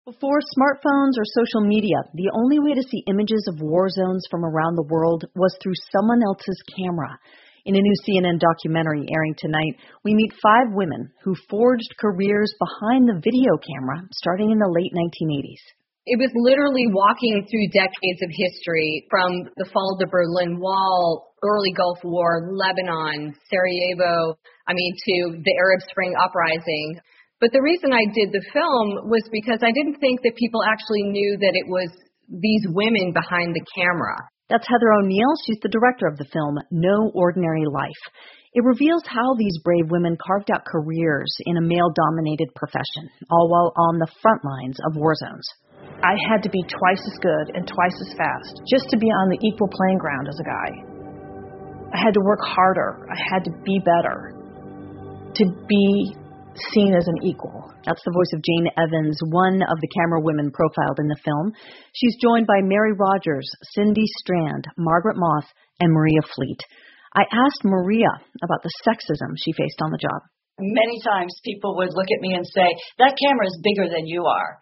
Before smartphones or social media, the only way to see images of war zones from around the world was through someone else's camera. In a new CNN documentary airing tonight, we meet 5 women who forged careers behind the video camera starting in the late 1980s. It was literally walking through decades of history, from the fall of the Berlin Wall, early Gulf War, Lebanon, Sarajevo, to the Arab Spring uprising. But the reason I did the film was because I didn't think that people actually knew that it was these women behind the camera. That's Heather O'Neill. She's the director of the film, No Ordinary Life. It reveals how these brave women carved out careers in a male-dominated profession, all while on the front lines of war zones. I had to be twice as good and twice as fast just to be on the equal playing ground as a guy. I had to work harder. I had to be better to be seen as an equal. That's the voice of Jane Evans, one of the camera women profiled in the film. She's joined by Mary Rogers, Cindy Strand, Margaret Moth, and Maria Fleet. I asked Maria about the sexism she faced on the job. Many times people would look at me and say, that camera is bigger than you are.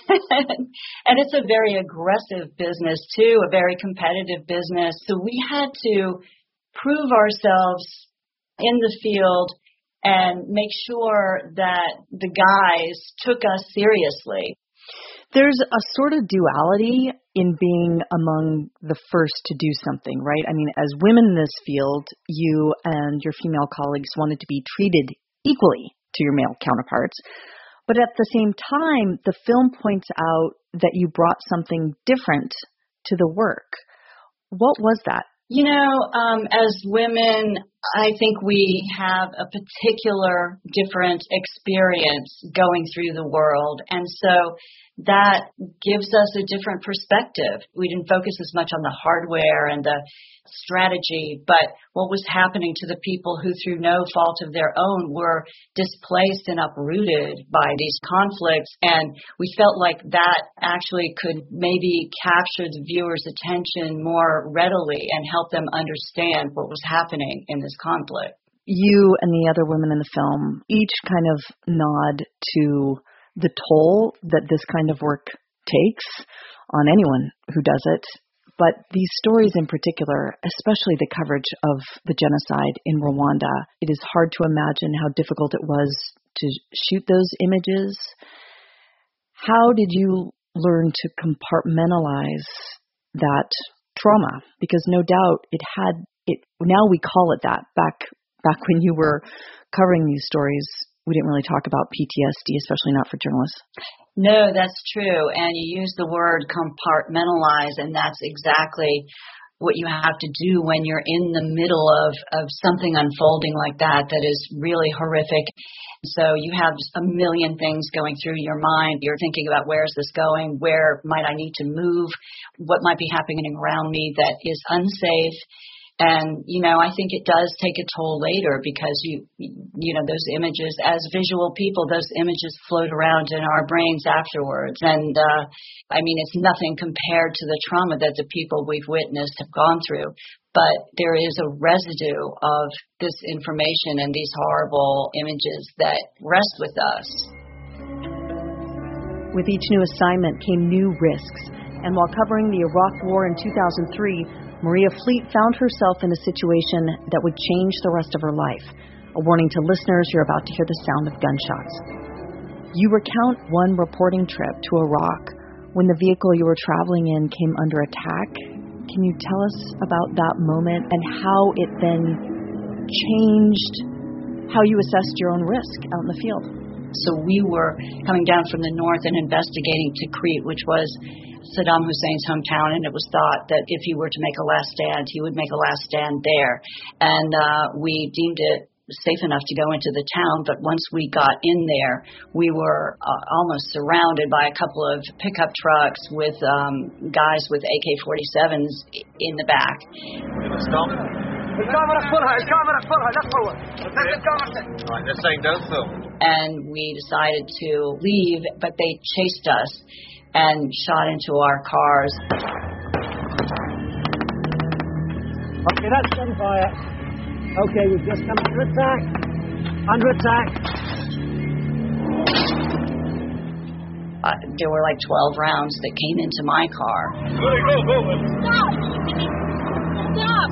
And it's a very aggressive business, too, a very competitive business. So we had to prove ourselves in the field and make sure that the guys took us seriously. There's a sort of duality in being among the first to do something, right? As women in this field, you and your female colleagues wanted to be treated equally to your male counterparts. But at the same time, the film points out that you brought something different to the work. What was that? As women, I think we have a particular different experience going through the world. And so that gives us a different perspective. We didn't focus as much on the hardware and the strategy, but what was happening to the people who, through no fault of their own, were displaced and uprooted by these conflicts. And we felt like that actually could maybe capture the viewer's attention more readily and help them understand what was happening in this conflict. You and the other women in the film each kind of nod to the toll that this kind of work takes on anyone who does it. But these stories in particular, especially the coverage of the genocide in Rwanda, it is hard to imagine how difficult it was to shoot those images. How did you learn to compartmentalize that trauma? Because no doubt now we call it that. Back when you were covering these stories, we didn't really talk about PTSD, especially not for journalists. No, that's true. And you use the word compartmentalize, and that's exactly what you have to do when you're in the middle of something unfolding like that is really horrific. So you have a million things going through your mind. You're thinking about, where is this going? Where might I need to move? What might be happening around me that is unsafe? And, I think it does take a toll later because those images, as visual people, those images float around in our brains afterwards. And, it's nothing compared to the trauma that the people we've witnessed have gone through. But there is a residue of this information and these horrible images that rest with us. With each new assignment came new risks. And while covering the Iraq War in 2003, Maria Fleet found herself in a situation that would change the rest of her life. A warning to listeners, you're about to hear the sound of gunshots. You recount one reporting trip to Iraq when the vehicle you were traveling in came under attack. Can you tell us about that moment and how it then changed how you assessed your own risk out in the field? So we were coming down from the north and investigating Tikrit, which was Saddam Hussein's hometown, and it was thought that if he were to make a last stand, he would make a last stand there. And we deemed it safe enough to go into the town, but once we got in there, we were almost surrounded by a couple of pickup trucks with guys with AK-47s in the back. They're saying don't film. And we decided to leave, but they chased us and shot into our cars. Okay, that's gunfire. Okay, we've just come under attack. Under attack. there were like 12 rounds that came into my car. Stop! Stop!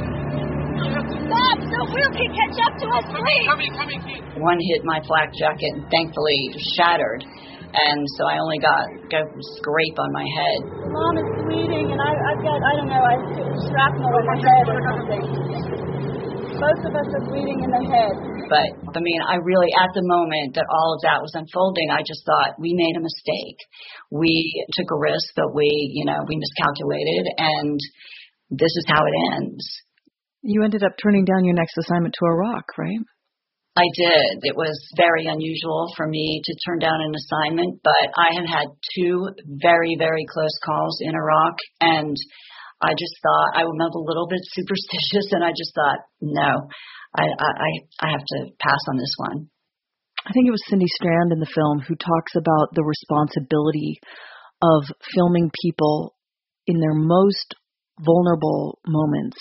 Stop! So Will can catch up to us, please! Coming. One hit my flak jacket and thankfully shattered. And so I only got a scrape on my head. Mom is bleeding, and I've got, I don't know, shrapnel in my head or something. Both of us are bleeding in the head. But, I mean, I really, at the moment that all of that was unfolding, I just thought we made a mistake. We took a risk, but we miscalculated, and this is how it ends. You ended up turning down your next assignment to Iraq, right? I did. It was very unusual for me to turn down an assignment, but I had had 2 very, very close calls in Iraq, and I just thought I'm a little bit superstitious, and I just thought, no, I have to pass on this one. I think it was Cindy Strand in the film who talks about the responsibility of filming people in their most vulnerable moments.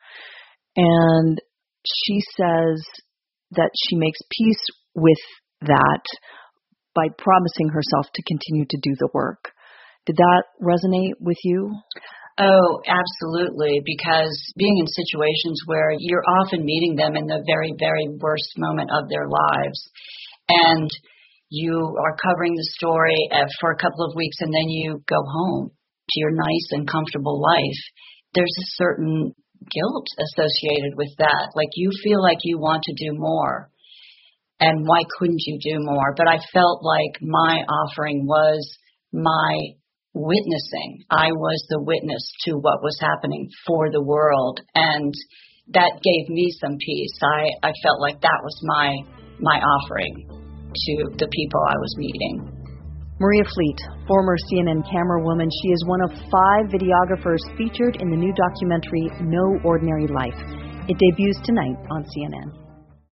And she says that she makes peace with that by promising herself to continue to do the work. Did that resonate with you? Oh, absolutely, because being in situations where you're often meeting them in the very, very worst moment of their lives, and you are covering the story for a couple of weeks and then you go home to your nice and comfortable life, there's a certain guilt associated with that. Like you feel like you want to do more. And why couldn't you do more? But I felt like my offering was my witnessing. I was the witness to what was happening for the world. And that gave me some peace. I felt like that was my offering to the people I was meeting. Maria Fleet, former CNN camerawoman, she is one of 5 videographers featured in the new documentary No Ordinary Life. It debuts tonight on CNN.